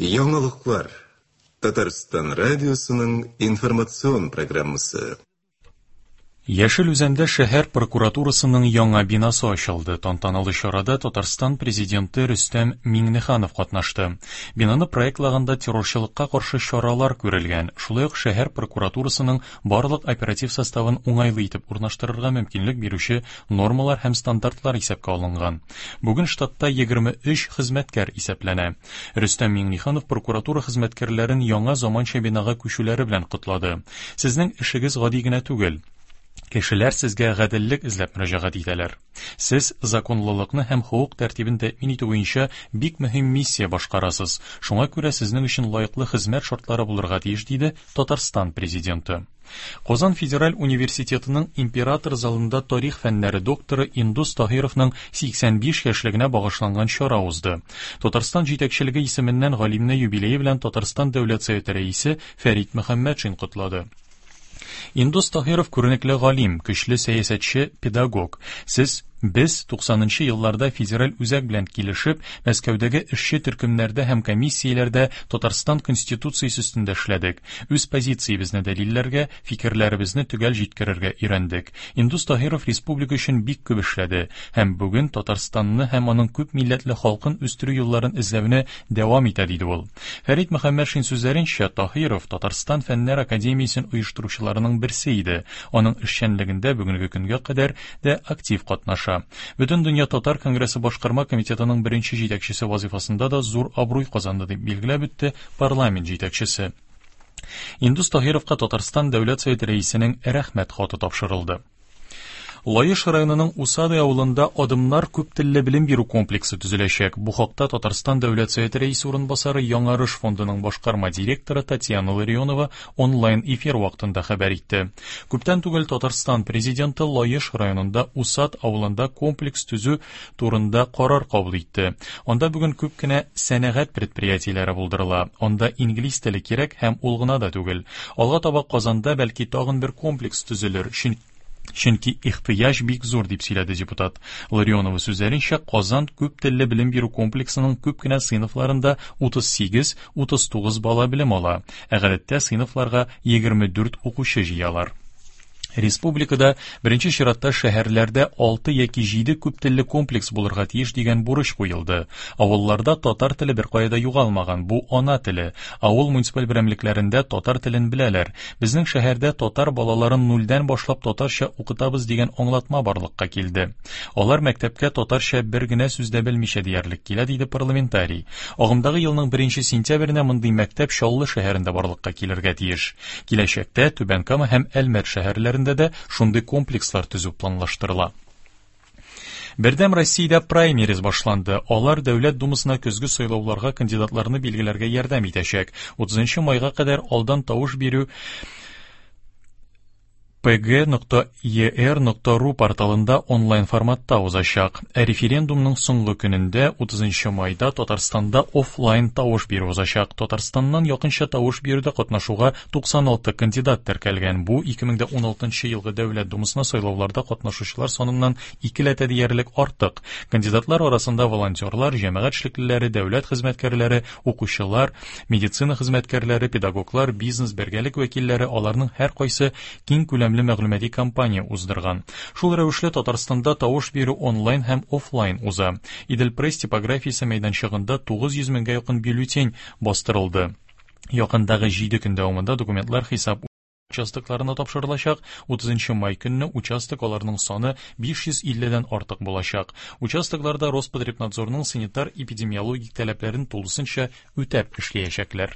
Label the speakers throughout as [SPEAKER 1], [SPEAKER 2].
[SPEAKER 1] Яңалыклар. Татарстан радиосының информацион программасы.
[SPEAKER 2] Яшел Үзәндә шәһәр прокуратурасының яңа бинасы ачылды. Тантаналы чарада Татарстан президенты Рөстәм Миңнеханов катнашты. Бинаны проектлаганда террорчылыкка каршы чаралар күрелгән. Шулай ук шәһәр прокуратурасының барлык оператив составын уңайлы итеп урнаштырырга мөмкинлек бирүче нормалар һәм стандартлар исәпкә алынган. Бүген штатта 23 хезмәткәр исәпләнә. Рөстәм Миңнеханов прокуратура хезмәткәрләрен яңа заманча бинага күчүләре белән котлады. Сезнең эшегез гади генә түгел. Кешеләр сезгә гаделлек эзләп мөрәҗәгать итәләр. Сез законлылыкны һәм хукук тәртибен тәэмин итү буенча бик мөһим миссия башкарасыз. Шуңа күрә сезнең өчен лаеклы хезмәт шартлары булырга тиеш, диде Татарстан президенты. Казан федераль университетының император залында тарих фәннәре докторы Индус Таһировның 85 яшьлегенә багышланган чара узды. Татарстан җитәкчелеге исеменнән галимне юбилее белән Татарстан дәүләт советы рәисе Фәрит Мөхәммәтшин котлады. Индус Таһиров күренекле галим, көчле сәясәтче, педагог. Без 90-нчы елларда федераль үзәк белән килешеп, Мәскәүдәге эшче төркемнәрдә һәм комиссияләрдә Татарстан конституциясе өстендә эшләдек. Үз позициябезне дәлилләргә, фикерләребезне төгәл җиткерергә өйрәндек. Индус Таһиров республика өчен бик күп эшләде һәм бүген Татарстанны һәм аның күп милләтле халкын үстерү юлларын эзләүне дәвам итә, диде ул. Фәрит Мөхәммәтшин сүзләренчә, Таһиров Татарстан фәннәр академиясен оештыручыларының берсе иде. Аның эшчәнлегендә бүгенге көнгә кадәр дә актив катнаша. Бөтен дөнья татар конгрессы башкарма комитетының беренче җитәкчесе вазифасында да зур абруй казанды, дип билгеләп үтте парламент җитәкчесе. Индус Таһировка Татарстан дәүләт советы рәисенең рәхмәт хаты тапшырылды. Лаеш районының Усады авылында адымнар күп телле белем бирү комплексы төзеләчәк. Бу хакта Татарстан дәүләт советы рәисе урынбасары Яңарыш фондының башкарма директоры Татьяна Ларионова онлайн эфир вакытында хәбәр итте. Күптән түгел Татарстан президенты Лаеш районында Усад авылында комплекс төзү турында карар кабул итте. Анда бүген күп кенә сәнәгать предприятиеләре булдырыла. Анда инглиз теле кирәк һәм ул гына да түгел. Алга таба Казанда бәлки тагын бер комплекс төзелер. Чөнки ихтыяҗ бик зур, дип сөйләде депутат. Ларионова сүзләренчә, Казан күп телле белем бирү комплексының күп кенә сыйныфларында 38-39 бала белем ала. Гадәттә сыйныфларга 24 укучы җыялар. Республикада беренче чиратта шәһәрләрдә 6 яки 7 күп телле комплекс булырга тиеш дигән бурыч куелды. Авылларда татар теле беркайда югалмаган, бу ана теле. Авыл муниципаль берәмлекләрендә татар телен беләләр. Безнең шәһәрдә татар балаларын нулдән башлап татарча укытабыз дигән аңлатма барлыкка килде. Алар мәктәпкә татарча бер генә сүз дә белмичә диярлек килә, диде парламентарий. Агымдагы елның 1 сентябренә мондый мәктәп Чаллы шәһәрендә барлыкка килергә тиеш. Киләчәктә Түбән-Кама һәм Әлмәт шәһәрләрендә дә шундый комплекслар төзү планлаштырыла. Бердәм Россиядә праймериз башланды. Алар дәүләт думасына көзге сайлауларга кандидатларны билгеләргә ярдәм итәчәк. 30 майга кадәр алдан тавыш бирү pg.er.ru порталында онлайн форматта узачак. Референдумның соңгы көнендә 30 майда Татарстанда офлайн тавыш бирү узачак. Татарстаннан якынча тавыш бирүдә катнашуга 96 кандидат теркәлгән. Бу 2016 елгы дәүләт думасына сайлауларда катнашучылар саныннан 2 ләтә диярлек артык. Кандидатлар арасында волонтерлар, җәмәгать эшлеклеләре, дәүләт хезмәткәрләре, укучылар, медицина хезмәткәрләре, педагоглар, бизнес бергәлек вәкилләре, аларның һәркайсы киң күләмле мәгълүмати кампания уздырган. Шул рәвешле Татарстанда тавыш бирү онлайн һәм офлайн уза. Идел пресс типографиясе мәйданчыгында 900 меңгә якын бюллетень бастырылды. Якындагы 7 көн дәвамында документлар хисап участокларына тапшырылачак. 30 май көнне участок аларның саны 550дән артык булачак. Участокларда Роспотребнадзорның санитар-эпидемиологик таләпләрен тулысынча үтәп эшләячәкләр.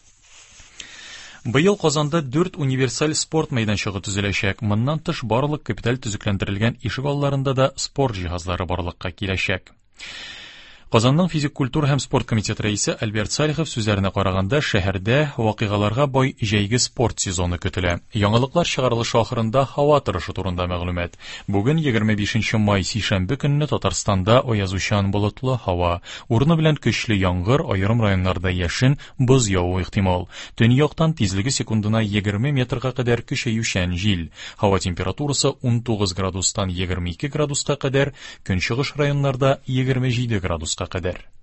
[SPEAKER 2] Быел Казанда 4 универсаль спорт мәйданчыгы төзеләчәк. Моннан тыш барлык капиталь төзекләндерелгән ишек алларында да спорт җиһазлары барлыкка киләчәк. Казанның физик культура һәм спорт комитеты рәисе Альберт Салихов сүзләренә караганда, шәһәрдә вакыйгаларга бай җәйге спорт сезоны көтелә. Яңалыклар чыгарылышы ахырында һава торышы турында мәгълүмат. Бүген 25 май сишәмбе көнне Татарстанда аязучан болытлы һава, урыны белән көчле яңгыр, аерым районнарда яшен, боз яву ихтимал. Төньяктан тизлеге секундына 20 метрга кадәр көчәючән җил. Һава температурасы 19 градустан 22 градуска кадәр, көнчыгыш районнарда 27 градуска кадәр.